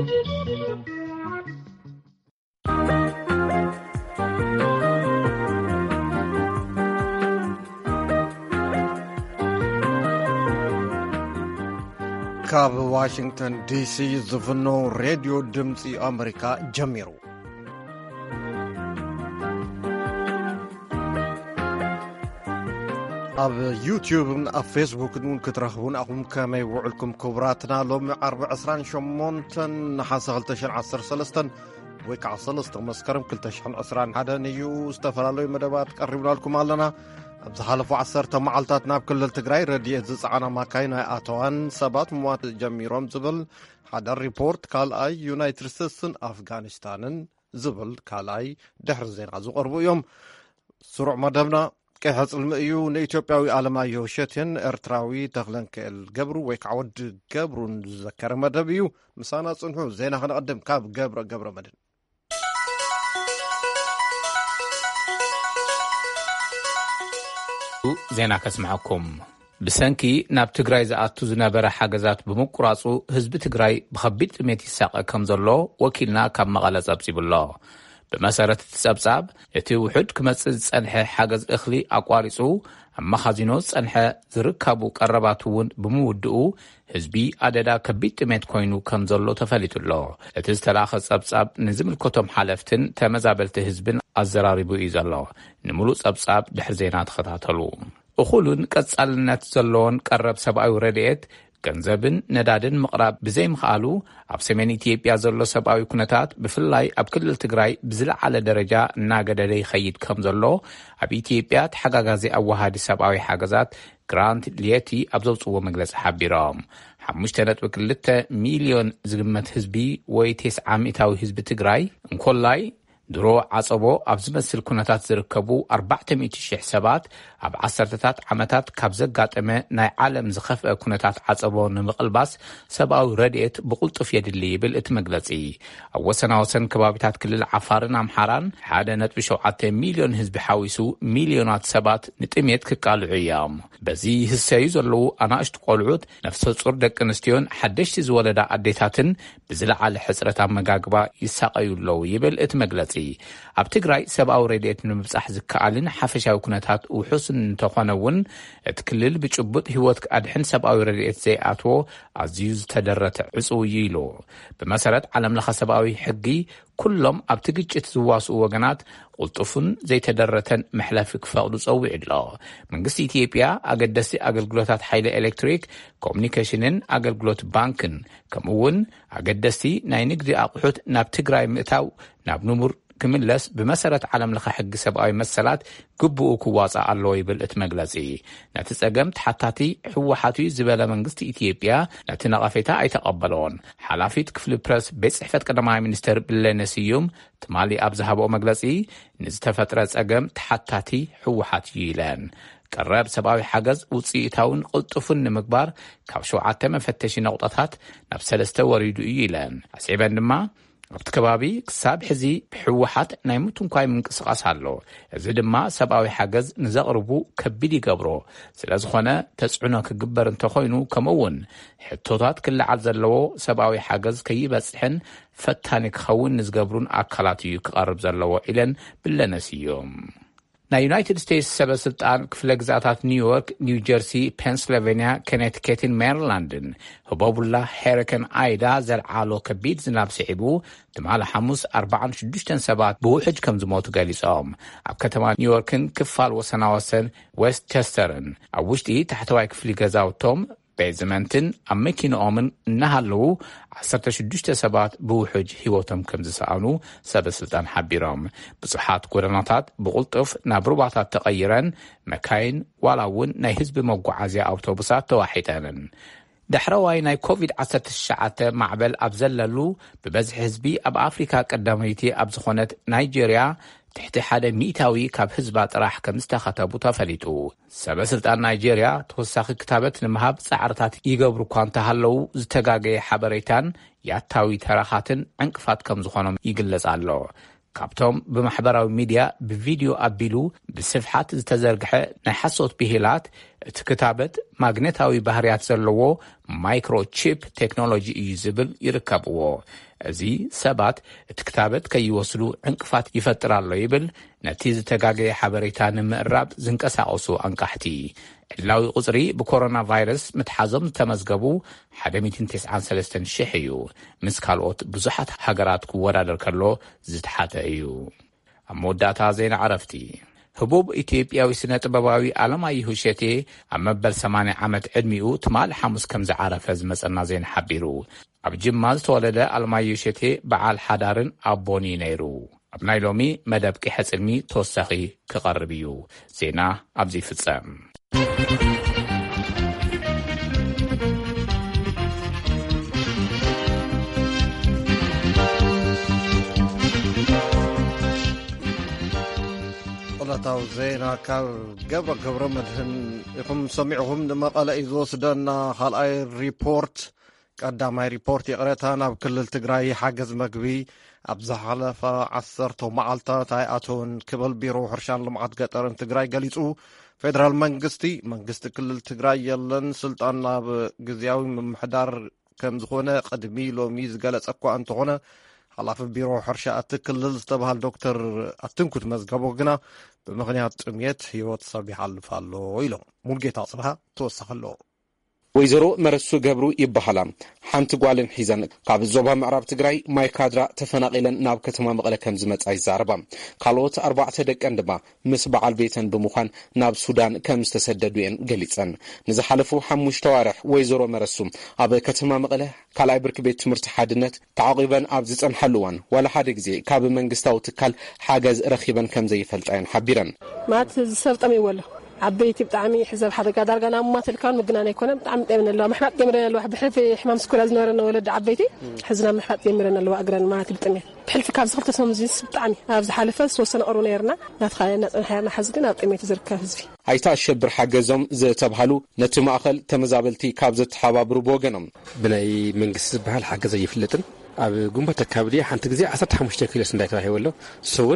ካብ ዋሽንግተን ዲሲ ዝፍኖ ሬድዮ ድምፂ ኣሜሪካ ጀሚሩ ኣብ ዩቲዩብን ኣብ ፌስቡክን ክትረኽቡን ኣኹም ከመይ ውዕልኩም ክቡራትና ሎሚ 28 ናሓሰ 2013 ወይ ከዓ 3 መስከረም 2021 እዩ። ዝተፈላለዩ መደባት ቀሪብናልኩም ኣለና። ኣብ ዝሓለፉ 10 መዓልታት ናብ ክልል ትግራይ ረድኤት ዝፀዓና ማካይ ናይ ኣተዋን ሰባት ምሟት ጀሚሮም ዝብል ሓደ ሪፖርት፣ ካልኣይ ዩናይትድ ስቴትስን ኣፍጋኒስታንን ዝብል ካልኣይ ድሕሪ ዜና ዝቐርቡ እዮም። ስሩዕ መደብና ቀይሕ ፅልሚ እዩ። ንኢትዮጵያዊ ኣለማየሁ እሸቴን ኤርትራዊ ተክለንክኤል ገብሩ ወይ ከዓ ወዲ ገብሩን ዝዘከረ መደብ እዩ። ምሳና ፅንሑ ዜና ክንቐድም ካብ ገብረ መድን ዜና ከስምዐኩም። ብሰንኪ ናብ ትግራይ ዝኣቱ ዝነበረ ሓገዛት ብምቁራፁ ህዝቢ ትግራይ ብከቢድ ጥሜት ይሳቀ ከም ዘሎ ወኪልና ካብ መቐለ ጸብጺብሎ። ብመሰረት ትጸብጻብ እቲ ውሑድ ክመጽእ ዝጸንሐ ሓገዝ እኽሊ ኣቋሪጹ ኣብ መኻዚኖ ዝጸንሐ ዝርከቡ ቀረባት እውን ብምውድኡ ህዝቢ ኣደዳ ከቢድ ጥሜት ኮይኑ ከም ዘሎ ተፈሊጡሎ። እቲ ዝተላኸ ጸብጻብ ንዝምልከቶም ሓለፍትን ተመዛበልቲ ህዝብን ኣዘራሪቡ እዩ ዘሎ። ንምሉእ ጸብጻብ ድሕሪ ዜና ተኸታተሉ። እኹሉን ቀጻልነት ዘለዎን ቀረብ ሰብኣዊ ረድኤት ገንዘብን ነዳድን ምቕራብ ብዘይ ምኽኣሉ ኣብ ሰሜን ኢትዮጵያ ዘሎ ሰብኣዊ ኩነታት ብፍላይ ኣብ ክልል ትግራይ ብዝለዓለ ደረጃ እናገደደ ይኸይድ ከም ዘሎ ኣብ ኢትዮጵያ ተሓጋጋዚ ኣዋሃዲ ሰብኣዊ ሓገዛት ግራንት ሊየቲ ኣብ ዘውፅዎ መግለፂ ሓቢሮም። 5.2 ሚልዮን ዝግመት ህዝቢ ወይ 90% ህዝቢ ትግራይ እንኮላይ ድሮ ዓጸቦ ኣብ ዝመስል ኩነታት ዝርከቡ 400,000 ሰባት ኣብ 10ታት ዓመታት ካብ ዘጋጠመ ናይ ዓለም ዝኸፍአ ኩነታት ዓጸቦ ንምቕልባስ ሰብኣዊ ረድኤት ብቁልጡፍ የድሊ ይብል እቲ መግለጺ። ኣብ ወሰናወሰን ከባቢታት ክልል ዓፋርን ኣምሓራን 1.7 ሚልዮን ህዝቢ ሓዊሱ ሚልዮናት ሰባት ንጥሜት ክቃልዑ እዮም። በዚ ህሰዩ ዘለዉ ኣናእሽቱ ቆልዑት፣ ነፍሰ ጹር ደቂ ኣንስትዮን ሓደሽቲ ዝወለዳ ኣዴታትን ብዝለዓለ ሕፅረት ኣመጋግባ ይሳቀዩለው ይብል እቲ መግለጺ። ኣብ ትግራይ ሰብኣዊ ረድኤት ንምብጻሕ ዝከኣልን ሓፈሻዊ ኩነታት ውሑስን እንተኾነ እውን እቲ ክልል ብጭቡጥ ህይወት ኣድሕን ሰብኣዊ ረድኤት ዘይኣትዎ ኣዝዩ ዝተደረተ ዕፁው እዩ ኢሉ። ብመሰረት ዓለም ለኸ ሰብኣዊ ሕጊ ኩሎም ኣብቲ ግጭት ዝዋስኡ ወገናት ቁልጡፍን ዘይተደረተን መሕለፊ ክፈቕዱ ጸዊዕ ኣሎ። መንግስቲ ኢትዮጵያ ኣገደስቲ ኣገልግሎታት ሓይሊ ኤሌክትሪክ፣ ኮሙኒኬሽንን ኣገልግሎት ባንክን ከምኡውን ኣገደስቲ ናይ ንግዲ ኣቑሑት ናብ ትግራይ ምእታው ናብ ንሙር ክምለስ ብመሰረት ዓለም ለኸ ሕጊ ሰብኣዊ መሰላት ግብኡ ክዋጻእ ኣለዎ ይብል እቲ መግለጺ። ነቲ ጸገም ተሓታቲ ሕወሓት ዝበለ መንግስቲ ኢትዮጵያ ነቲ ነቐፌታ ኣይተቐበሎን። ሓላፊት ክፍሊ ፕረስ ቤት ጽሕፈት ቀዳማይ ሚኒስተር ብለነ ስዩም ትማሊ ኣብ ዝሃብኦ መግለጺ ንዝተፈጥረ ጸገም ተሓታቲ ሕወሓት እዩ ኢለን። ቀረብ ሰብኣዊ ሓገዝ ውፅኢታውን ቅልጡፍን ንምግባር ካብ 7 መፈተሺ ነቑጣታት ናብ 3 ወሪዱ እዩ ኢለን። ኣስዒበን ድማ ኣብቲ ከባቢ ክሳብ ሕዚ ብሕወሓት ናይ ምትንኳይ ምንቅስቓስ ኣሎ። እዚ ድማ ሰብኣዊ ሓገዝ ንዘቕርቡ ከቢድ ይገብሮ። ስለ ዝኾነ ተጽዕኖ ክግበር እንተኾይኑ ከምኡውን ሕቶታት ክለዓል ዘለዎ ሰብኣዊ ሓገዝ ከይበጽሕን ፈታኒ ክኸውን ንዝገብሩን ኣካላት እዩ ክቐርብ ዘለዎ ኢለን ብለነስ እዮም። ናይ ዩናይትድ ስቴትስ ሰበስልጣን ክፍለ ግዛታት ኒውዮርክ፣ ኒው ጀርሲ፣ ፔንስልቬንያ፣ ኮኔቲከትን ሜሪላንድን ህቦቡላ ሄሪኬን አይዳ ዘልዓሎ ከቢድ ዝናብ ስዒቡ ትማሊ ሐሙስ 46 ሰባት ብውሕጅ ከም ዝሞቱ ገሊጾም። ኣብ ከተማ ኒውዮርክን ክፋል ወሰናወሰን ዌስትቸስተርን ኣብ ውሽጢ ታሕተዋይ ክፍሊ ገዛውቶም ቤዝመንትን ኣብ መኪንኦምን እናሃለዉ 16 ሰባት ብውሕጅ ህይወቶም ከም ዝሰኣኑ ሰበስልጣን ሓቢሮም። ብዙሓት ጎደናታት ብቁልጡፍ ናብ ሩባታት ተቐይረን መካይን ዋላ እውን ናይ ህዝቢ መጓዓዝያ ኣውቶቡሳት ተዋሒጠንን። ዳሕረዋይ ናይ ኮቪድ-19 ማዕበል ኣብ ዘለሉ ብበዝሒ ህዝቢ ኣብ ኣፍሪካ ቀዳመይቲ ኣብ ዝኾነት ናይጄርያ ትሕቲ 100 ካብ ህዝባ ጥራሕ ከም ዝተኸተቡ ተፈሊጡ። ሰበስልጣን ናይጄርያ ተወሳኺ ክታበት ንምሃብ ጻዕርታት ይገብሩ እኳ እንተሃለዉ ዝተጋገየ ሓበሬታን ያታዊ ተራኻትን ዕንቅፋት ከም ዝኾኖም ይግለጽ ኣሎ። ካብቶም ብማሕበራዊ ሚድያ ብቪድዮ ኣቢሉ ብስፍሓት ዝተዘርግሐ ናይ ሓሶት ብሂላት እትክታበት ማግኔታዊ ባህሪያት ዘለዎ ማይክሮቺፕ ቴክኖሎጂ እዩ ዝብል ይርከብዎ። እዚ ሰባት እትክታበት ከይወስዱ ዕንቅፋት ይፈጥራሎ ይብል ነቲ ዝተጋገየ ሓበሬታ ንምዕራብ ዝንቀሳቀሱ አንቃሕቲ። ዕላዊ ቁጽሪ ብኮሮና ቫይረስ ምትሓዞም ተመዝገቡ 193,000 እዩ። ምስ ካልኦት ብዙሓት ሃገራት ክወዳደር ከሎ ዝተሓተ እዩ። ኣብ መወዳእታ ዜና ዓረፍቲ ህቡብ ኢትዮጵያዊ ስነ ጥበባዊ ኣለማይሁ እሸቴ ኣብ መበል 80 ዓመት ዕድሚኡ ትማል ሓሙስ ከም ዝዓረፈ ዝመጸና ዜና ሓቢሩ። ኣብ ጅማ ዝተወለደ ኣለማይሁ እሸቴ በዓል ሓዳርን ኣቦኒ ነይሩ። ኣብ ናይ ሎሚ መደብ ቂሐ ጽልሚ ተወሳኺ ክቐርብ እዩ። ዜና ኣብዚ ይፍጸም። ዕለታዊ ዜና ካብ ገብረ መድህን ኢኹም ሰሚዕኹም ንመቐለ እዩ ዝወስደና። ካልኣይ ሪፖርት ቀዳማይ ሪፖርት የቕረታ ናብ ክልል ትግራይ ሓገዝ መግቢ ኣብ ዝሓለፈ 10 መዓልታት ኣይኣተውን ክብል ቢሮ ሕርሻን ልምዓት ገጠርን ትግራይ ገሊጹ። ፌደራል መንግስቲ ክልል ትግራይ የለን ስልጣን ናብ ግዝያዊ ምምሕዳር ከም ዝኾነ ቅድሚ ሎሚ ዝገለጸ እኳ እንተኾነ ሓላፊ ቢሮ ሕርሻ እቲ ክልል ዝተባሃለ ዶክተር ኣትንኩት መዝገቦ ግና ብምኽንያት ጥምየት ህይወት ሰብ ይሓልፍ ኣሎ ኢሎም። ሙልጌታ ጽብሃ ተወሳኺ ኣሎ። ወይዘሮ መረሱ ገብሩ ይበሃላ ሓንቲ ጓልን ሒዘን ካብ ዞባ ምዕራብ ትግራይ ማይካድራ ተፈናቂለን ናብ ከተማ መቐለ ከም ዝመጻ ይዛረባ። ካልኦት 4 ደቀን ድማ ምስ በዓል ቤተን ብምዃን ናብ ሱዳን ከም ዝተሰደዱ እየን ገሊጸን። ንዝሓለፉ 5 ወርሕ ወይዘሮ መረሱ ኣብ ከተማ መቐለ ካልኣይ ብርኪ ቤት ትምህርቲ ሓድነት ተዓቂበን ኣብ ዝጸንሐሉ እዋን ዋላ ሓደ ግዜ ካብ መንግስታዊ ትካል ሓገዝ ረኺበን ከም ዘይፈልጣየን ሓቢረን። ማት ዝሰብጠም ይወሎ عبيتي بتعمي حزب حدا قادر قنا ما تلكان مقنا يكون بتعمي من الله محمد جمرنا الله بحلف حمام سكول أزنورنا ولد عبيتي حزنا محمد جمرنا الله أقرن ما تبتمي بحلف كاب زخرت سمزيس بتعمي هذا حلفة سوسنا أرونيرنا نتخيلنا أنحنا حزقنا بتمي تزرك هزفي هيتا الشبر حجزهم زي تبهلو نتما أخل تمزابلتي كابزت حباب ربوجنم بناي من قصة بحال حاجة زي فلتن أب جنبة الكابدية حنت جزء عصرت حمش تكيل سندايت وهاي ولا سون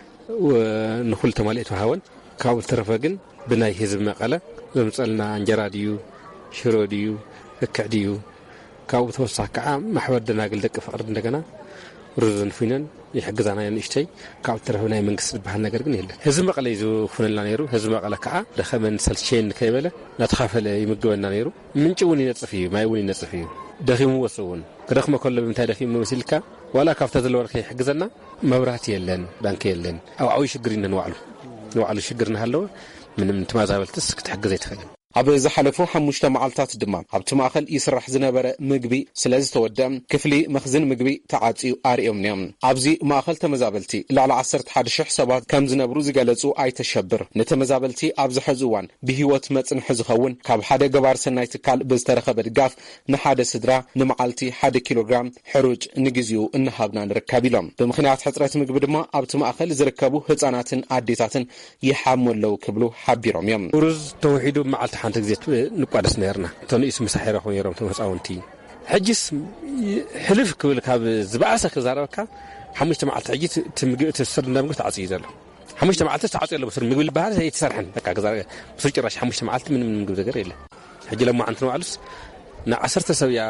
ونخل تماليت وهاون كابل ترفقن بناي حزب مقاله زمصلنا انجراديو شروديو كعديو كاو توسع كعام محور دناقل دق فقرد እንደገና ሩዝን ፊነን ይحجزنا ينشتي كاو ترفنا መንግስት በሃል ነገር ግን የለ ህዝብ መቀለ ይዞ ኹነላ ነይሩ ህዝብ መቀለ ከዓ ደኸመን ሰልቸን ከይበለ ናተኻፈለ ይምገበና ነይሩ ምንጭውን ይነጽፍዩ ማይውን ይነጽፍዩ ደኺሙ ወሰውን ከደኽመ ከለ ብምታይ ደኺሙ መስልካ ዋላ ካፍታ ዘለወርከ ይحجزنا መብራት የለን ባንክ የለን አው አው ሽግሪን ነዋዕሉ ሽግርና ሃለው ምንም ተማዛበልትስ ክትحجز ይትኸል ኣብ ዝሓለፉ 5 መዓልታት ድማ ኣብቲ ማእኸል ይስራሕ ዝነበረ ምግቢ ስለዚ ተወደም ክፍሊ መኽዝን ምግቢ ተዓጽዩ ኣርዮም ነም ኣብዚ ማእኸል ተመዛበልቲ ላዕላ 11,000 ሰባት ከም ዝነብሩ ዝገለጹ ኣይተሸብር ነተመዛበልቲ ኣብ ዝሕዝዋን ብህይወት መጽንሕ ዝኸውን ካብ ሓደ ገባር ሰናይ ትካል ብዝተረኸበ ድጋፍ ንሓደ ስድራ ንመዓልቲ 1 ኪሎግራም ሕሩጭ ንግዚኡ እንሃብና ንርከብ ኢሎም ብምኽንያት ሕጽረት ምግቢ ድማ ኣብቲ ማእኸል ዝርከቡ ህፃናትን ኣዴታትን ይሓመለው ክብሉ ሓቢሮም እዮም ሩዝ ተውሂዱ መዓልቲ حانت جزيت نقادس نيرنا تنيس مسحيره خو يروم تمصاونتي حجس حلف كل كاب زبعسه كزاربكا حمشت معلت حجيت تمغي تسر نمغ تعصي زله حمشت معلت تعصي له بسر مغبل بحال هي تسرحن بقى كزار بسجراش حمشت معلت من مغب زغير يله حجي لما انت نوعلس نا10 سب يا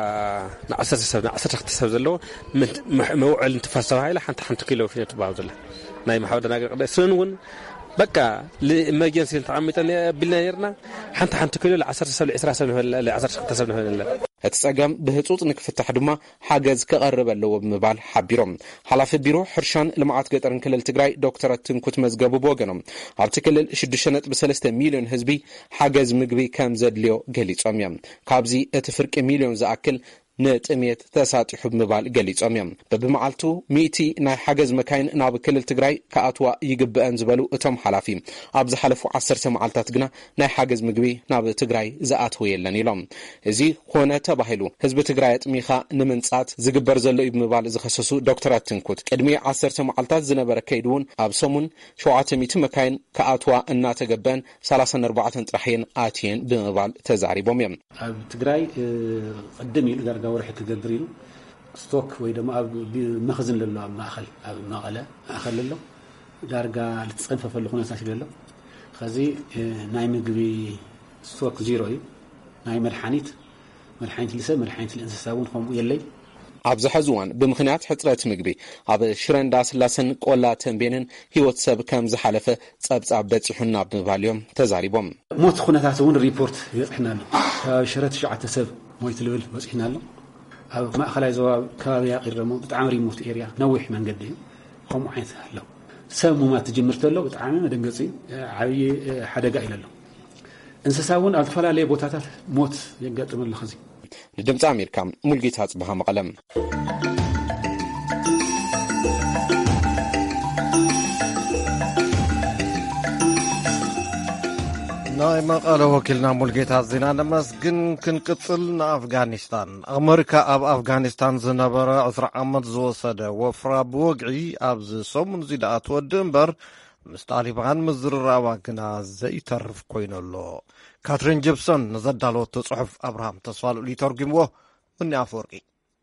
نا10 سب زلو موعل تفسر هاي حنت كيلو في تباو زله ناي محاودنا قد سنون بقى لإمرجنسي تعميتنا بالنيرنا حنت كيلو ل10 سب ل10 سب ل10 سب ل هتسقم بهصوت نكفتح دما حاجز كقرب له بمبال حبيرم حلاف بيرو حرشان لمعات قطرن كلل تግራይ ዶክተር ትንኩት መዝገቡ ቦገኖም ኣብቲ ክልል 6.3 ሚሊዮን ህዝቢ ሓገዝ ምግቢ ከም ዘድልዮ ገሊጾም እዮም ካብዚ እቲ ፍርቂ ሚሊዮን ዝኣክል ነጥሜት ተሳጢሑ ብምባል ገሊጾም እዮም በብመዓልቱ 100 ናይ ሓገዝ መካይን ናብ ክልል ትግራይ ከኣትዋ ይግበአን ዝበሉ እቶም ሓላፊ ኣብ ዝሓለፉ 10 መዓልታት ግና ናይ ሓገዝ ምግቢ ናብ ትግራይ ዝኣትው የለን ኢሎም እዚ ኾነ ተባሂሉ ህዝቢ ትግራይ ጥሚኻ ንምንጻት ዝግበር ዘሎ ብምባል ዝኸሰሱ ዶክተር ትንኩት ቅድሚ 10 መዓልታት ዝነበረ ከይድውን ኣብ ሰሙን 700 መካይን ከኣትዋ እናተገበን 34 ጥራሕን ኣትየን ብምባል ተዛሪቦም እዮም ኣብ ትግራይ ቀደም ኢሉ ورح كجبريل ستوك ويدا ما مخزن لله ما أخل ما قلا أخل له دارجا لتصنف فلخنا ساشل له خزي نايم جبي ستوك زيرو ناي مدحانيت لسه مدحانيت الانسساون هم يلي ኣብዚ ሕዚ እዋን ብምኽንያት ሕፅረት ምግቢ ኣብ ሽረንዳ ስላሰን ቆላ ተንቤንን ህይወት ሰብ ከም ዝሓለፈ ጸብጻብ በፂሑና ብምባልዮም ተዛሪቦም ሞት ኩነታት እውን ሪፖርት ይጽሕና ኣሎ ካብ ሽረት 9 ሰብ ሞት ልብል በፂሕና ኣሎ ኣብ ማእኸላይ ዞባ ከባቢ ያቂር ደሞ ብጣዕሚ ሪሞት ኤሪያ ነዊሕ መንገዲ ከም ዓይነት ኣሎ ሰብ ሙማት ትጅምርት ኣሎ ብጣዕሚ መደንገፂ ዓብይ ሓደጋ ኢለሎ እንስሳውን ኣብ ተፈላለየ ቦታታት ሞት የጋጥም ኣሎ ኸዚ ንድምፂ ኣሜሪካ ሙልጌታ ጽባህ መቐለም ናይ መቐለ ወኪልና ሙልጌታ ዜና ነመስግን ክንቅጽል ንኣፍጋኒስታን ኣሜሪካ ኣብ ኣፍጋኒስታን ዝነበረ 10 ዓመት ዝወሰደ ወፍራ ብወግዒ ኣብዚ ሰሙን እዚ ደኣ ትወድእ እምበር ምስ ጣሊባን ምዝርራባ ግና ዘይተርፍ ኮይኑ ኣሎ ካትሪን ጂፕሰን ንዘዳለወቶ ጽሑፍ ኣብርሃም ተስፋልኡ ይተርጉምዎ እኒ ኣፈወርቂ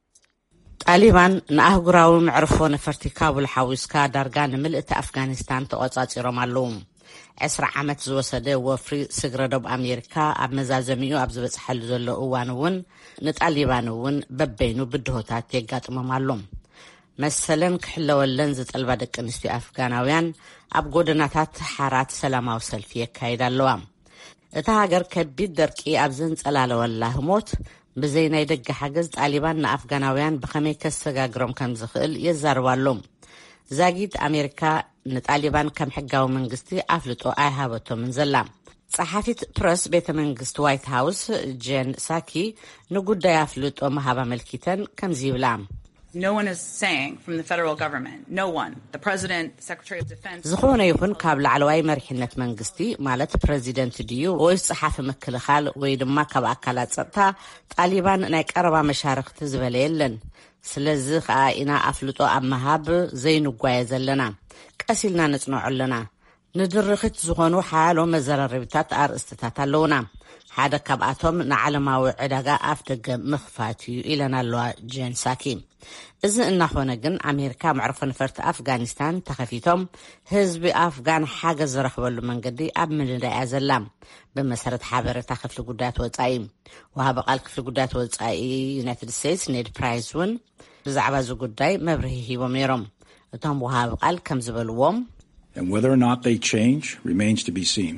ጣሊባን ንኣህጉራዊ ምዕርፎ ነፈርቲ ካቡል ሓዊስካ ዳርጋ ንምልእቲ ኣፍጋኒስታን ተቆጻጺሮም ኣለዉ 10 ዓመት ዝወሰደ ወፍሪ ስግረ ደብ ኣሜሪካ ኣብ መዛዘሚኡ ኣብ ዝበጽሐሉ ዘሎ እዋን እውን ንጣሊባን እውን በበይኑ ብድሆታት የጋጥሞም ኣሎ መሰለን ክሕለወለን ዝጠልባ ደቂ ኣንስትዮ ኣፍጋናውያን ኣብ ጎደናታት ሓራት ሰላማዊ ሰልፊ የካይዳ ኣለዋ እታ ሃገር ከቢድ ደርቂ ኣብ ዘንጸላለወላ ህሞት ብዘይ ናይ ደገ ሓገዝ ጣሊባን ንኣፍጋናውያን ብኸመይ ከሰጋግሮም ከም ዝኽእል የዛርባሎም ዛጊት ኣሜሪካ ንጣሊባን ከም ሕጋዊ መንግስቲ ኣፍልጦ ኣይሃበቶምን ዘላ ጸሓፊት ፕረስ ቤተ መንግስቲ ዋይት ሃውስ ጄን ሳኪ ንጉዳይ ኣፍልጦ መሃባ መልኪተን ከምዚ ይብላ No one is saying from the federal government, no one, the president, the secretary of defense. ዝኾነ ይኹን ካብ ላዕለዋይ መሪሕነት መንግስቲ ማለት ፕሬዚደንት ድዩ ወይ ጸሓፊ ምክልኻል ወይ ድማ ካብ ኣካላት ጸጥታ ጣሊባን ናይ ቀረባ መሻርክቲ ዝበለ የለን ስለዚ ከዓ ኢና ኣፍልጦ ኣብ መሃብ ዘይንጓየ ዘለና ቀሲልና ነጽንዖ ኣለና ንድርኽት ዝኾኑ ሓያሎ መዘራረቢታት ኣርእስትታት ኣለውና ሓደ ካብኣቶም ንዓለማዊ ዕዳጋ ኣፍ ደገ ምኽፋት እዩ ኢለና ኣለዋ ጄን ሳኪ እዚ እናኾነ ግን ኣሜሪካ መዕርፎ ነፈርቲ ኣፍጋኒስታን ተኸፊቶም ህዝቢ ኣፍጋን ሓገዝ ዝረኽበሉ መንገዲ ኣብ ምልዳያ ዘላ ብመሰረት ሓበሬታ ክፍሊ ጉዳያት ወጻኢ ወሃቢ ቃል ክፍሊ ጉዳያት ወጻኢ ዩናይትድ ስቴትስ ኔድ ፕራይስ እውን ብዛዕባ እዚ ጉዳይ መብርሂ ሂቦም ነይሮም እቶም ወሃቢ ቃል ከም ዝበልዎም And whether or not they change remains to be seen.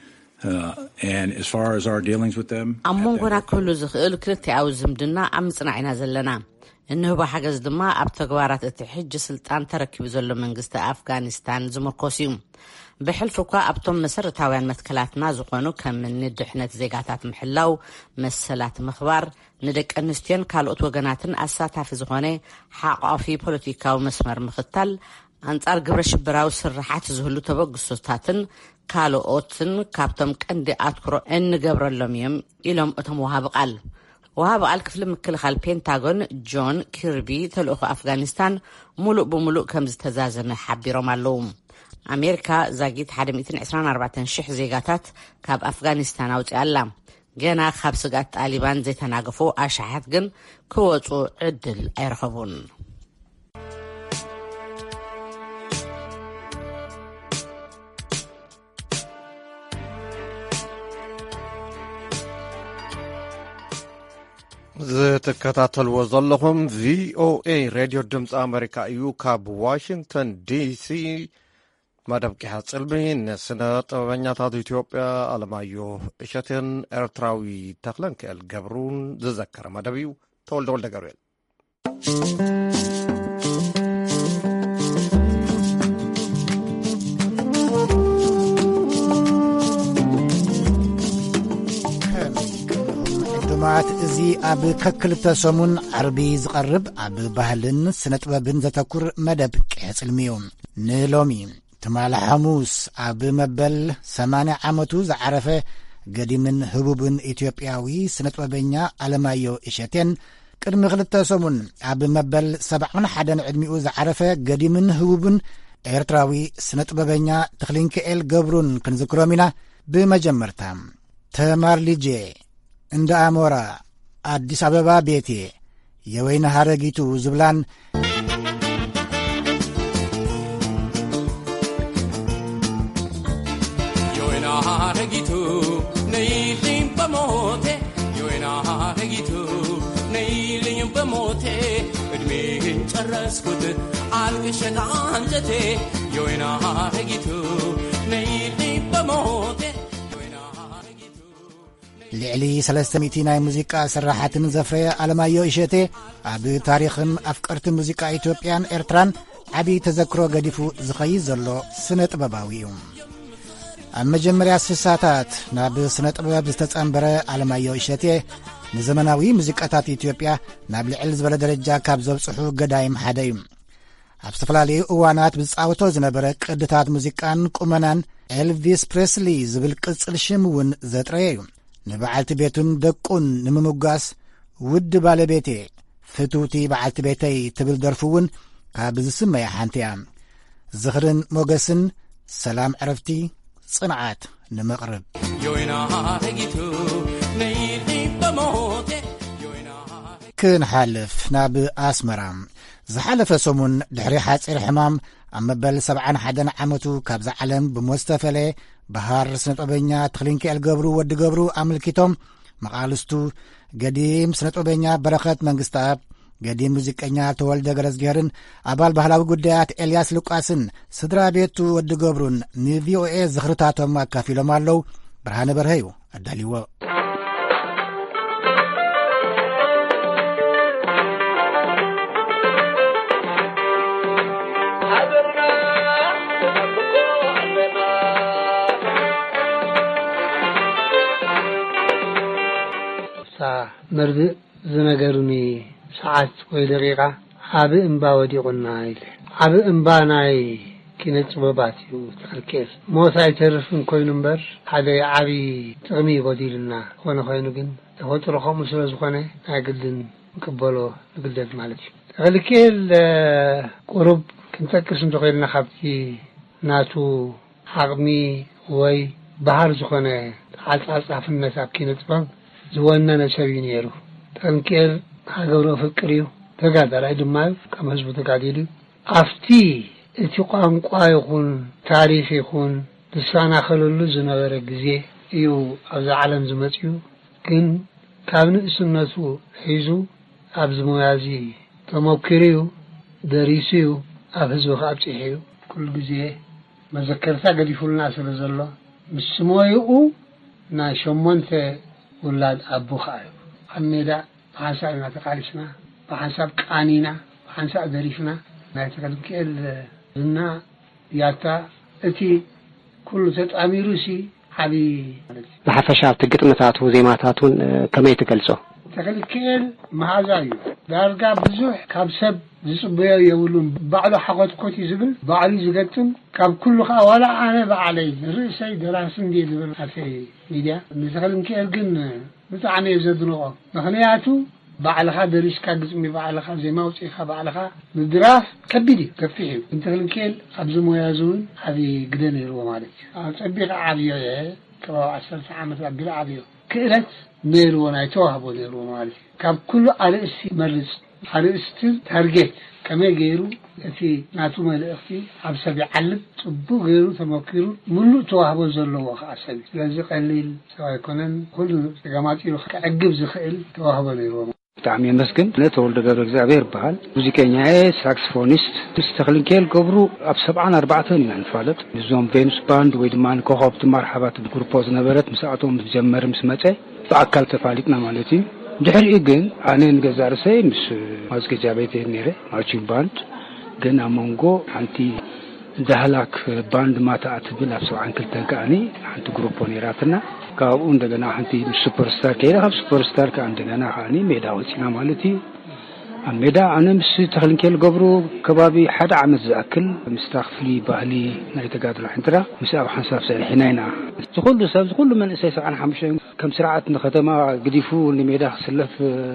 And as far as our dealings with them ኣሞንጎና ክህሉ ዝኽእል ክልቲኣዊ ዝምድና ኣብ ምጽናዕና ዘለና እንህቦ ሓገዝ ድማ ኣብ ተግባራት እቲ ሕጂ ስልጣን ተረኪቡ ዘሎ መንግስቲ ኣፍጋኒስታን ዝምርኮስ እዩ ብሕልፊ እኳ ኣብቶም መሰረታውያን መትከላትና ዝኾኑ ከም ንድሕነት ዜጋታት ምሕላው መሰላት ምኽባር ንደቂ ኣንስትዮን ካልኦት ወገናትን ኣሳታፊ ዝኾነ ሓቋፊ ፖለቲካዊ መስመር ምኽታል አንጻር ግብረ ሽብራዊ ስራሓት ዝህሉ ተበግሶታትን ካልኦትን ካብቶም ቀንዲ ኣትኩሮ እንገብረሎም እዮም ኢሎም እቶም ወሃቢ ቃል ክፍሊ ምክልኻል ፔንታጎን ጆን ኪርቢ ተልእኾ ኣፍጋኒስታን ሙሉእ ብሙሉእ ከም ዝተዛዘመ ሓቢሮም ኣለዉ ኣሜሪካ ዛጊት 124,000 ዜጋታት ካብ ኣፍጋኒስታን ኣውፅኣ ኣላ ገና ካብ ስጋት ጣሊባን ዘይተናገፉ ኣሽሓት ግን ክወፁ ዕድል ኣይረኸቡን ዝትከታተልዎ ዘለኹም ቪኦኤ ሬድዮ ድምፂ ኣሜሪካ እዩ ካብ ዋሽንግተን ዲሲ መደብ ቂሓ ጽልሚ ንስነ ጥበበኛታት ኢትዮጵያ ኣለማዮ እሸትን ኤርትራዊ ተክለንክኤል ገብሩን ዝዘከረ መደብ እዩ ተወልደ ወልደ ገብርኤል ድማት እዚ ኣብ ከክልተ ሰሙን ዓርቢ ዝቐርብ ኣብ ባህልን ስነ ጥበብን ዘተኩር መደብ ቂሕ ጽልሚ እዩ ንሎሚ ትማል ሐሙስ ኣብ መበል 80 ዓመቱ ዝዓረፈ ገዲምን ህቡብን ኢትዮጵያዊ ስነ ጥበበኛ ኣለማዮ እሸቴን ቅድሚ 2 ሰሙን ኣብ መበል 71 ዕድሚኡ ዝዓረፈ ገዲምን ህቡብን ኤርትራዊ ስነ ጥበበኛ ተክለንክኤል ገብሩን ክንዝክሮም ኢና ብመጀመርታ ተማር ልጄ እንደ አሞራ አዲስ አበባ ቤቴ የወይነ ሐረጊቱ ዝብላን የወይነ ሐረጊቱ ነይልኝ بموتي يوينا هجيتو نيلي بموتي ادمين ترسكوت عالقشت عنجتي يوينا هجيتو نيلي بموتي ልዕሊ 300 ናይ ሙዚቃ ስራሓትን ዘፍረየ ኣለማዮ እሸቴ ኣብ ታሪኽን ኣፍቀርቲ ሙዚቃ ኢትዮጵያን ኤርትራን ዓብዪ ተዘክሮ ገዲፉ ዝኸይድ ዘሎ ስነ ጥበባዊ እዩ። ኣብ መጀመርያ ስሳታት ናብ ስነ ጥበብ ዝተጸንበረ ኣለማዮ እሸቴ ንዘመናዊ ሙዚቃታት ኢትዮጵያ ናብ ልዕል ዝበለ ደረጃ ካብ ዘብጽሑ ገዳይም ሓደ እዩ። ኣብ ዝተፈላለዩ እዋናት ብጻወቶ ዝነበረ ቅድታት ሙዚቃን ቁመናን ኤልቪስ ፕሬስሊ ዝብል ቅጽል ሽም እውን ዘጥረየ እዩ። ንበዓልቲ ቤቱን ደቁን ንምምጓስ ውድ ባለቤቴ ፍቱቲ በዓልቲ ቤተይ ትብል ደርፉ እውን ካብ ዝስመያ ሓንቲ እያ። ዝኽርን ሞገስን ሰላም ዕረፍቲ ጽንዓት ንመቕረብ ክንሓልፍ ናብ ኣስመራ ዝሓለፈ ሰሙን ድሕሪ ሓፂር ሕማም ኣብ መበል 71 ዓመቱ ካብዚ ዓለም ብሞት ዝተፈለየ ባህር ስነጥበበኛ ተኽሊንክኤል ገብሩ ወዲ ገብሩ ኣመልኪቶም መቓልስቱ ገዲም ስነጥበበኛ በረኸት መንግስታት ገዲም ሙዚቀኛ ተወልደ ገረዝጌርን ኣባል ባህላዊ ጉዳያት ኤልያስ ሉቃስን ስድራ ቤቱ ወዲ ገብሩን ንቪኦኤ ዝኽርታቶም ኣካፊሎም ኣለው። ብርሃነ በርሀ እዩ ኣዳሊዎ። مرد زنگرونی ساعت و دقیقه عب انبا ودیقنا ایل عب انبا نای كنت بباتيو تخلكيس موسى يترفن كوينن بر هذا عبي تغمي قديلنا وانا خاينو جن تفوتر خامس رزقنا اقدن نقبلو نقدر مالتي تخلكيل قرب كنت كسم تقيلنا خبتي ناتو حقمي وي بحر زقنا عصف الناس كنت بان زوانا نسوين يرو تنكيل هاغورو فكريو تقادر ايدماو كما حزب تقاديلو افتي እቲ ቋንቋ ይኹን ታሪኽ ይኹን ተሳናኸለሉ ዝነበረ ግዜ እዩ ኣብዚ ዓለም ዝመጽዩ ግን ካብ ንእስነቱ ሒዙ ኣብዚ ሞያዚ ተሞክሪዩ ደሪሲዩ ኣብ ህዝቢ ከብጽሑ ኩሉ ግዜ መዘከርታ ገዲፉልና ስለ ዘሎ ምስ ሞይኡ ናይ 8 ውላድ ኣቦኻ እዩ ኣብ ሜዳ ብሓንሳብ ተቃሊስና ብሓንሳብ ቃኒና ብሓንሳብ ደሪፍና ናይ ተከልከል እና ያታ እቲ ኩሉ ተጣሚሩሲ ዓቢ በሐፈሻው ትግጥመታቱ ዜማታቱን ከመይ ተገልጾ ተከልከል ማሃዛዩ ዳርጋ ብዙሕ ካብ ሰብ ዝጽበዩ የብሉን ባዕሉ ሓቆት ኮት ይዝብል ባዕሉ ዝገጥም ካብ ኩሉ ኸዋላ ኣነ ባዕለይ ርእሰይ ደራስ እንዴ ዝብል ኣፈ ሚድያ ንተከልከል ግን ብጣዕሚ ዘድንቆ ምክንያቱ ባዕልኻ ደሪስካ ግጥሚ ባዕልኻ ዜማ ውጽኢኻ ባዕልኻ ንድራፍ ከቢድ ከፊሕ እንተ ክልከል ኣብዚ ሞያዙን ዓቢ ግደ ነይርዎ ማለት እዩ ኣብ ፀቢቕ ዓብዮ ከባቢ 10 ዓመት ኣቢል ዓብዮ ክእለት ነይርዎ ናይ ተዋህቦ ነይርዎ ማለት እዩ ካብ ኩሉ ኣርእስቲ መርጽ ኣርእስቲ ታርጌት ከመይ ገይሩ እቲ ናቱ መልእኽቲ ኣብ ሰብ ይዓልብ ጽቡቕ ገይሩ ተመኪሩ ሙሉእ ተዋህቦ ዘለዎ ከዓ ሰብ ስለዚ ቀሊል ሰብ ኣይኮነን ኩሉ ተገማፂሩ ክዕግብ ዝኽእል ተዋህቦ ነይርዎ በጣም የመስገን ለተወልደ ገብረ እግዚአብሔር ባህል ሙዚቀኛ ሳክስፎኒስት ተክልንኬል ገብሩ ኣብ 74 ይንፋለጥ ዞም ቬኑስ ባንድ ወይ ድማን ኮሆብት ማርሐባት ግሩፖዝ ነበረት ምስኣቶም ጀመር ምስ መጸ በአካል ተፋሊጥና ማለት እዩ ድሕሪ ግን ኣነን ገዛርሰይ ምስ ማዝገጃ ቤት ነይረ ማርቺንግ ባንድ ግን ኣሞንጎ ሓንቲ ዳህላክ ባንድ ማታኣት ብል ኣብ 72 ከኣኒ ሓንቲ ግሩፖ ነይራትና ካብኡ እንደገና ሓንቲ ሱፐርስታር ከይራ ካብ ሱፐርስታር ከ እንደገና ሓኒ ሜዳ ወጽና ማለት እዩ ኣብ ሜዳ ኣነ ምስ ተክልንኬል ገብሩ ከባቢ 1 ዓመት ዝኣክል ምስተኽፍሊ ባህሊ ናይ ተጋድሎ ሕንትራ ምስ ኣብ ሓንሳብ ሰሪሕናይና ዝኩሉ ሰብ ዝኩሉ መንእሰይ 75 ከም ስርዓት ንከተማ ግዲፉ ንሜዳ ክስለፍ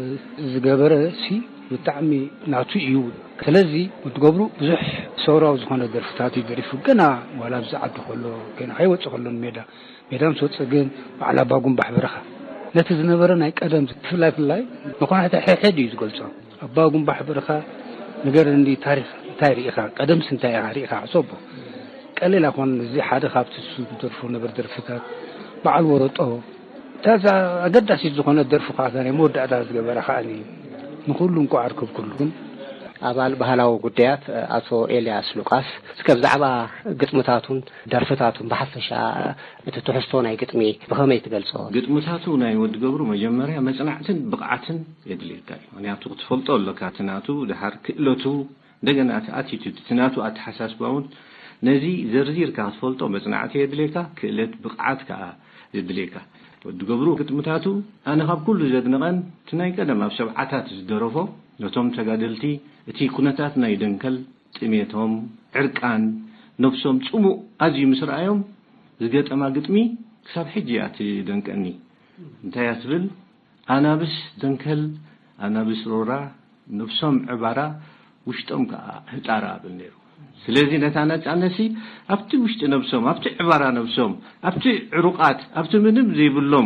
ዝገበረ ሲ ብጣዕሚ ናቱ እዩ ስለዚ ወትገብሩ ብዙሕ ሰውራው ዝኾነ ደርፍታት ይደሪፉ ገና ዋላ ብዛዓዱ ከሎ ገና ሃይወጽ ከሎ ሜዳ ሜዳም ተወጽግን ባዕላ ባጉም ባሕበረኻ ነቲ ዝነበረ ናይ ቀደም ፍላይ ንኾነ ሕድ እዩ ዝገልጾ ኣባጉም ባሕበረኻ ነገር እንዲ ታሪኽ ታሪኻ ቀደም ስንታይ ታሪኻ ዓሶቦ ቀሊል ኣኾን እዚ ሓደ ካብቲ ደርፉ ነበር ደርፍታት በዓል ወረጦ تازا أقدس يزخون الدرف خاطري مود أداز قبل خالي نخلون كعركب كلهم أبال بهلاو قديات أتو إلياس لوكاس سكب زعبا قطمتاتون درفتاتون بحفشا تتحسون أي قطمي بخمي تقلصون قطمتاتون أي ود قبرو مجمريا مصنعتن بقعتن يدليكاي يعني أتو تفلطو لكاتناتو دحر كيلوتو دغنا اتيتود تناتو اتحساس باون نزي زرزير كان تفلطو مصنعت يدليكا كيلت بقعت كا يدليكا ود قبرو قطمتاتو أنا خاب كل زدنقن تناي قدم أب سبعتات زدرفو لتوم تقادلتي اتي كونتاتنا يدنكل تميتهم عرقان نفسهم صمو ازي مسرايهم زغطما غطمي حساب حجياتي دنكني انت ياسبل انا بس دنكل انا بس رورا نفسهم عباره وشتم هطارا بنيرو ስለዚህ ነታናጭ አነሲ አብቲ ውሽጥ ነብሶም አብቲ ዕባራ ነብሶም አብቲ ዕሩቃት አብቲ ምንም ዘይብሎም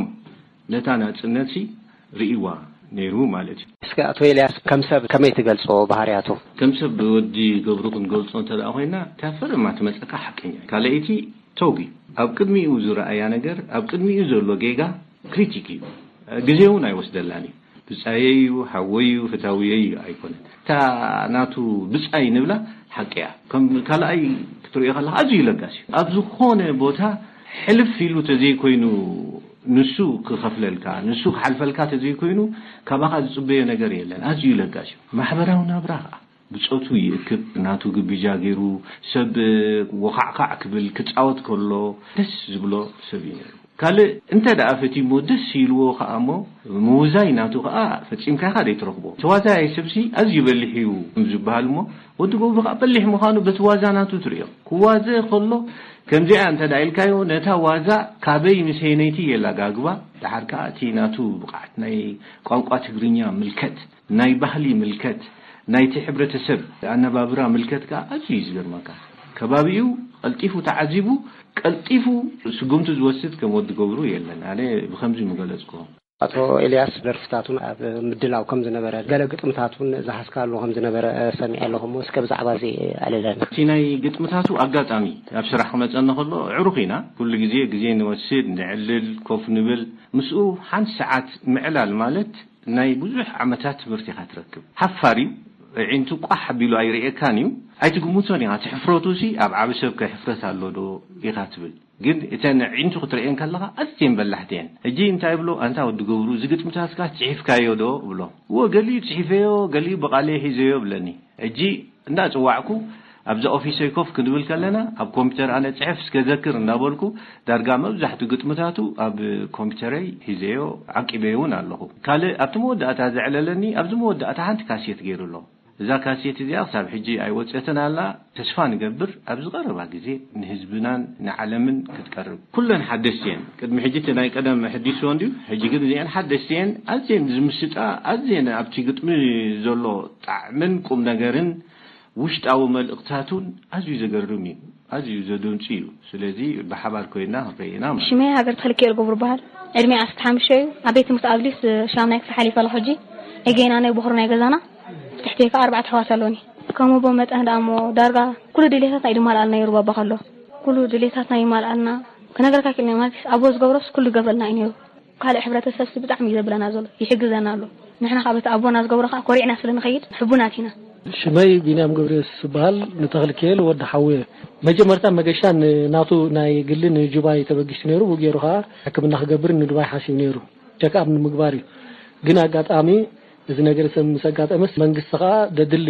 ነታናጭነሲ ሪኢዋ ነይሩ ማለት እስከ አቶ ኤልያስ ከምሰብ ከመይ ትገልጾ ባህሪያቱ ከምሰብ ወዲ ገብሩን ገልጾ ተዳኾይና ታፈርማ ተመጸካ ሐቀኛ ካለይቲ ተውጊ ኣብ ቅድሚኡ ዝረአያ ነገር ኣብ ቅድሚኡ ዘሎ ጌጋ ክሪቲክ ግዜውን አይወስደላኒ ብጻየዩ ሓወዩ ፍታውየዩ አይኮነ ታ ናቱ ብጻይ ንብላ حقيا كم كلاي كتري خلا أزي لقاسي أبزو خونه بوتا حلف فيلو تزي كوينو نسو كخفللكا نسو حلفلكا تزي كوينو كباقا زبيه نجاري لان أزي لقاسي محبراونا براها بصوتو يكب ناتو بيجاغيرو سب وقعقع كبل كتعوت كله دس زبلو سبينيرو قال انت دعفتي مودس يلو خامو موزاي ناتو فتيم كاخا يتركبو توازا يسبسي از يبلحيو مزبالمو ودغو بقى بلح مخانو بتوازاناتو تريو كوازا خلو كمزي انت دايلكايو نتا وازا كابي مسينيتي يلاغاغبا دحركاتي ناتو بقعت ناي قانقا تغرينيا ملكت ناي بحلي ملكت ناي تحبرتسب انا بابرا ملكت كا اجيز غرمكا كبابيو قلطيفو تعذيبو قلطيفو سغمت زوسد كمود غبرو يلن علي بخمزي مغلصكو አቶ ኤልያስ ደርፍታቱን ኣብ ምድላው ከም ዝነበረ ገለ ግጥምታቱን ዝሐስካሉ ከም ዝነበረ ሰሚዓለሁም እስከ ብዛዕባዚ ኣለለና ሲናይ ግጥምታቱ አጋጣሚ ኣብ ስራሕ መጸነ ከሎ ዕሩኺና ኩሉ ግዜ ንወስድ ንዕልል ኮፍ ንብል ምስኡ ሓን ሰዓት ምዕላል ማለት ናይ ብዙሕ ዓመታት ትምህርቲ ካትረክብ ሓፋሪ ዒንቱ ቋሕ ቢሉ ኣይርኤካኒው ኣይትግሙቶን ኢኻ ትሕፍረቱሲ ኣብ ዓብሰብ ከሕፍረት ኣሎዶ ኢኻ ትብል ግን እተን ዒንቱ ክትርኤን ከለኻ ኣዝየን በላሕተን እጂ እንታይ ብሎ አንታ ወዲ ገብሩ ዝግጥምታትካ ጽሒፍካዮ ዶ ብሎ ወገሊ ጽሒፈዮ ገሊ በቃለ ሒዘዮ ብለኒ እጂ እንዳጽዋዕኩ ኣብዛ ኦፊሰይ ኮፍ ክንብል ከለና ኣብ ኮምፒውተር ኣነ ጽሒፍ እስከዘክር እንዳበልኩ ዳርጋ መብዛሕቱ ግጥምታቱ ኣብ ኮምፒውተረይ ሒዘዮ ዓቂበዩን ኣለኹ ካለ ኣብቲ መወዳእታ ዘዕለለኒ ኣብዚ መወዳእታ ሓንቲ ካሴት ገይሩሎ እዛ ካሴት እዚኣ ሳብ ሕጂ ኣይወጽተን ኣላ ተስፋ ንገብር ኣብ ዝቀረባ ግዜ ንህዝብናን ንዓለምን ክትቀርብ ኩለን ሓደስቲን ቅድሚ ሕጂ ናይ ቀደም ሕዲስ ወንዲ ሕጂ ግን እዚአን ሓደስቲን ኣዝየን ዝምስጣ ኣዝየን ኣብቲ ግጥሚ ዘሎ ጣዕምን ቁም ነገርን ውሽጣዊ መልእክታቱን ኣዝዩ ዘገርም እዩ ኣዝዩ ዘደንጽ እዩ ስለዚ ብሓባር ኮይና ረይና ሽሜ ሃገር ተልከል ገብሩ በሃል ዕድሜ 15 እዩ ኣቤት ሙስኣብሊስ ሻምናይ ክሓሊፈ ለሕጂ እገና ናይ በኽሩ ናይ ገዛና تحتيك 4 حواسلوني كما بمتان دامو دارغا كل دليتات يدمال علنا يربا بخلو كل دليتات يمال علنا كنغركا كلمه مالك ابوز غبرس كل غبلنا ينيو قال حبرتسب بتعم يزبلنا زول يحجزنالو نحنا خابت ابونا زغبرخا كورينا سلنخيد حبوناتينا شمي بينام غبرس بحال نتخلكيل ود حوي مجمرتا مغشان ناتو ناي غلن جوباي تبغيش نيرو وغيروها حكمنا خغبر ندواي حاسب نيرو جكاب مغباري غنا غاطامي እዚ ነገር ሰምሰጋጠመስ መንግስትኻ ደድሊ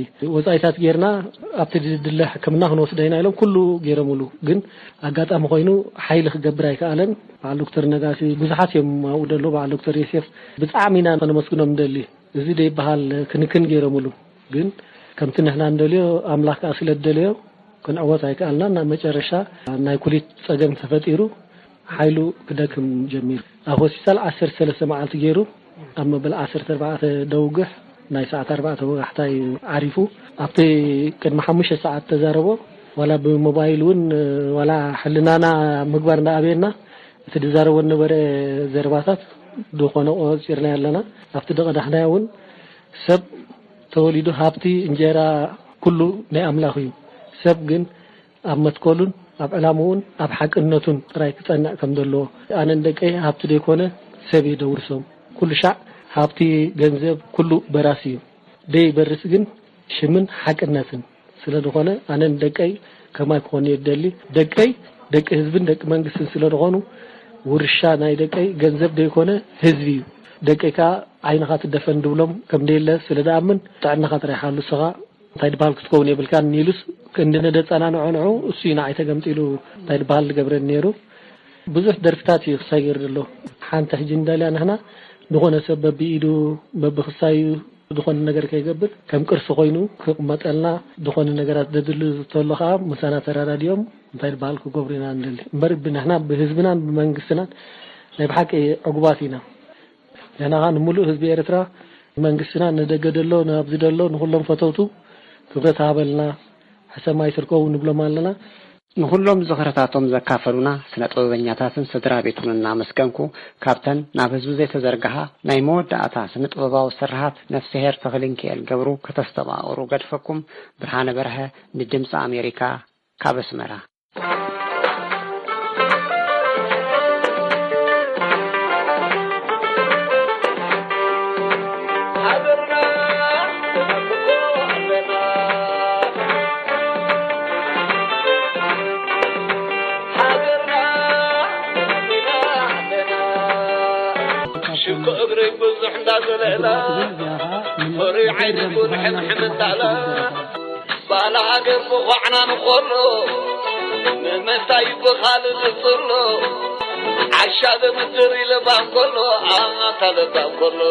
ወጻይታት ጌርና ኣብቲ ደድሊ ሕክምና ክንወስደይና ኢሎም ኩሉ ጌረሙሉ ግን አጋጣሚ ኮይኑ ሓይል ክገብር ኣይከኣለን ባል ዶክተር ነጋሲ ብዙሓት እዮም ወደሎ ባል ዶክተር ዮሴፍ ብጣዕሚና ነመስግኖም ደሊ እዚ ደይ በሃል ክንክን ጌረሙሉ ግን ከምቲ ንሕና እንደልዮ ኣምላኽ ኣስለደልዮ ክንዕወት ኣይከኣልና እና መጨረሻ ናይ ኩሊት ፀገም ተፈጢሩ ሓይሉ ክደክም ጀሚሩ ኣብ ሆስፒታል 13 መዓልቲ ገይሩ أما بالعصر 4 دوغح ناي ساعة 4 وحتى عارفو أبتي كان محمش ساعة تزاربو ولا بموبايلون ولا حلنانا مقبرنا أبينا تدزاربو نبر زرباتات دوخونا سيرنا لنا أبتي دغد حنايون سب توليدو هابتي انجيرا كله نعملاخيو سب جن أما تقولون ኣብ ዕላሙን ኣብ ሓቅነቱን ጥራይ ክጸንዕ ከም ዘለዎ ኣነ ደቀይ ሃብቲ ደይኮነ ሰብ ይደውርሶም ኩሉ ሻዕ ሃብቲ ገንዘብ ኩሉ በራሲ እዩ ደይ በርስ ግን ሽምን ሓቅነትን ስለ ዝኾነ ኣነ ደቀይ ከማይ ክኾን ይደሊ ደቀይ ደቂ ህዝብን ደቂ መንግስትን ስለ ዝኾኑ ውርሻ ናይ ደቀይ ገንዘብ ደይኮነ ህዝቢ እዩ ደቀይካ ዓይንኻ ትደፈን ድብሎም ከም ደለ ስለ ደኣምን ጥዕናኻ ጥራይሓሉ ስኻ እንታይ ድባል ክትከውን ይብልካን ኒሉስ ክንድነ ደጻናንዑ እሱ ይናዓይ ተገምጢሉ እንታይ ድባል ዝገብረን ነይሩ ብዙሕ ደርፍታት ይኽሰይር ዘሎ ሓንቲ ሕጂ እንዳልያ ንሕና ዝኾነ ሰብ በቢኢዱ በብኽሳዩ ዝኾነ ነገር ከይገብር ከም ቅርሲ ኮይኑ ክቕመጠልና ዝኾነ ነገራት ደድሉ ዝተሎ ከዓ ምሳና ተራዳድዮም እንታይ ድባል ክገብሩ ኢና ንደሊ እምበር ብንሕና ብህዝብናን ብመንግስትናን ናይ ብሓቂ ዕጉባት ኢና ንሕና ከዓ ንሙሉእ ህዝቢ ኤርትራ መንግስትና ንደገደሎ ናብዚ ደሎ ንኹሎም ፈተውቱ ክብረት ሃበልና ሕሰማይ ስርከው ንብሎም ኣለና ንኹሎም ዝኽረታቶም ዘካፈሉና ስነ ጥበበኛታትን ስድራ ቤቱን እናመስገንኩ ካብተን ናብ ህዝቢ ዘይተዘርግሓ ናይ መወዳእታ ስነ ጥበባዊ ስራሓት ነፍስሄር ተኽሊንክኤል ገብሩ ከተስተባቕሩ ገድፈኩም ብርሃነ በርሀ ንድምፂ ኣሜሪካ ካብ ኣስመራ فري عين بوحن حمد على بالا عقب وعنا نخلو متى يبقى خالد صلو عشاد مدري لبان كله طلبان كله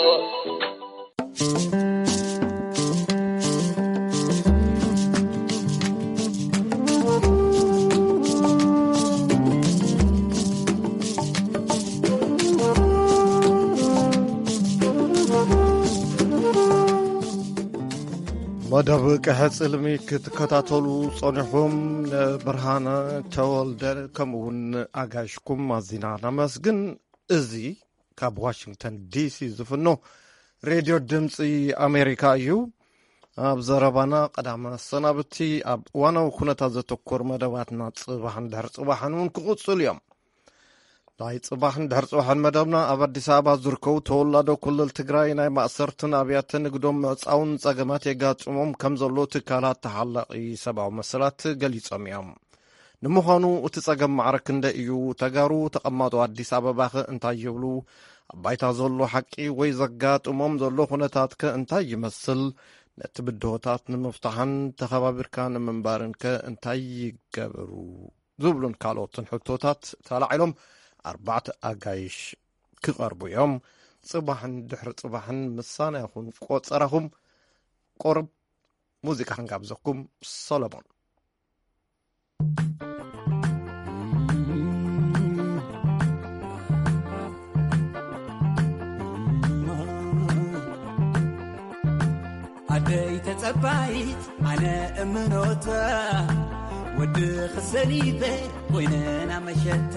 መደብ ቀሕጽልሚ ክትከታተሉ ጸኒሖም ብርሃነ ተወልደ ከምኡውን ኣጋሽኩም ኣዚና ነመስግን እዚ ካብ ዋሽንግተን ዲሲ ዝፍኖ ሬድዮ ድምፂ ኣሜሪካ እዩ ኣብ ዘረባና ቀዳመ ሰናብቲ ኣብ ዋናው ኩነታት ዘተኮር መደባትና ጽባሕን ድሕሪ ጽባሕን እውን ክቕጽሉ እዮም ናይ ጽባሕን ድሕሪ ጽባሕን መደብና ኣብ ኣዲስ ኣበባ ዝርከቡ ተወላዶ ክልል ትግራይ ናይ ማእሰርትን ኣብያተ ንግዶም ምዕጻውን ጸገማት የጋጥሞም ከም ዘሎ ትካላት ተሓላቒ ሰብኣዊ መሰላት ገሊጾም እዮም ንምዃኑ እቲ ጸገም ማዕረ ክንደይ እዩ ተጋሩ ተቐማጦ ኣዲስ ኣበባ ኸ እንታይ ይብሉ ኣብ ባይታ ዘሎ ሓቂ ወይ ዘጋጥሞም ዘሎ ኩነታት ከ እንታይ ይመስል ነቲ ብድሆታት ንምፍታሕን ተኸባቢርካ ንምንባርን ከ እንታይ ይገብሩ ዝብሉን ካልኦትን ሕቶታት ተላዒሎም 4 ኣጋይሽ ክቐርቡ እዮም ጽባሕን ድሕሪ ጽባሕን ምሳና ይኹን ቆፀረኹም ቆርብ ሙዚቃ ክንጋብዘኩም ሰሎሞን ኣደይ ተጸባይት ኣነ እምኖታ ወዲ ኽሰኒበ ኮይነና መሸታ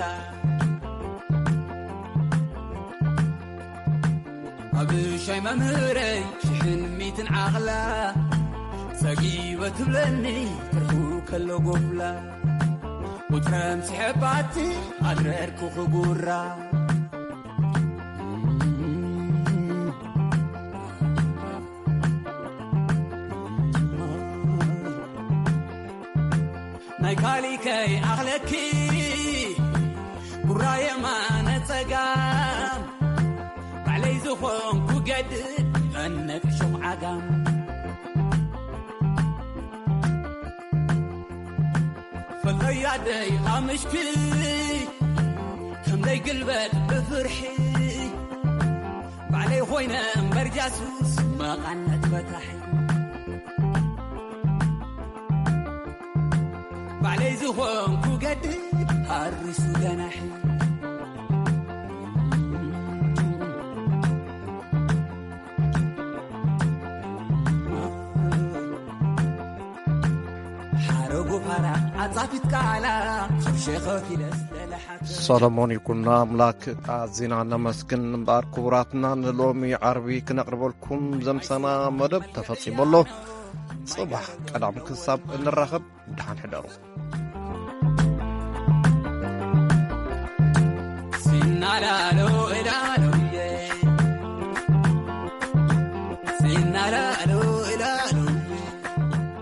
أبشاي ممهري شحن ميتن عقلا سقيبة تبلني ترحوك اللو قبلا وترم سحباتي أدريركو خقورا نايكالي كي أغلكي قرايا ما نتقام علي زخون كوجد أنك شو عقام فالغيادي غامشكي كم دي قلبك بفرحي بعلي خوينا برجاسوس ما قنت فتحي بعلي زخون كوجد هارسو جناحي ሰሎሞን ይኩና አምላክ አዚና ነመስግን እምበር ክቡራትና ንሎሚ ዓርቢ ክነቅርበልኩም ዘምሰና መደብ ተፈጺሞሎ ጽባሕ ቀዳም ክሳብ እንራኸብ ድሓን ሕደሩ نالالو إلالو